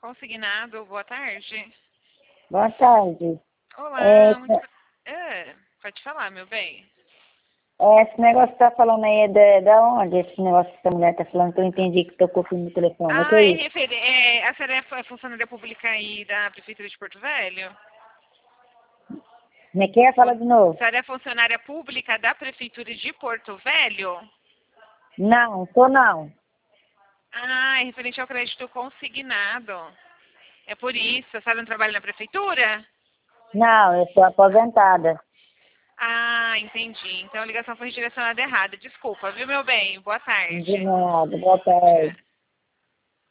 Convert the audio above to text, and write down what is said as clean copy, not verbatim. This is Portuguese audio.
Consignado, boa tarde. Boa tarde. Olá, pode falar, meu bem. Esse negócio que tá falando aí é da onde? Esse negócio que essa mulher tá falando que eu entendi que tocou aqui no telefone. O que é isso? A senhora é funcionária pública aí da Prefeitura de Porto Velho? Me quer? Fala de A novo. senhora é funcionária pública da Prefeitura de Porto Velho? Não, tô não. É referente ao crédito consignado. É por isso, a senhora não trabalha na Prefeitura? Não, eu sou aposentada. Entendi. Então a ligação foi direcionada errada. Desculpa, viu, meu bem? Boa De tarde. nada, boa tarde.